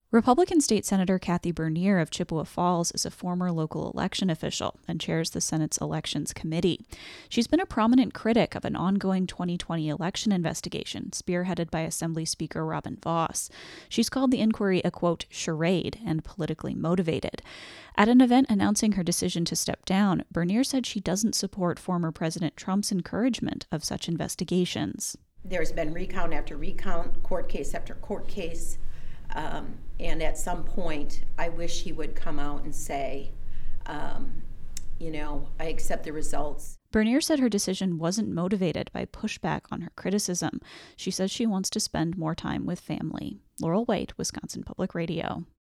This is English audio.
Republican State Senator Kathy Bernier of Chippewa Falls is a former local election official and chairs the Senate's Elections Committee. She's been a prominent critic of an ongoing 2020 election investigation spearheaded by Assembly Speaker Robin Vos. She's called the inquiry a, quote, charade and politically motivated. At an event announcing her decision to step down, Bernier said she doesn't support former President Trump's encouragement of such investigations. There's been recount after recount, court case after court case. And at some point, I wish he would come out and say, I accept the results. Bernier said her decision wasn't motivated by pushback on her criticism. She says she wants to spend more time with family. Laurel White, Wisconsin Public Radio.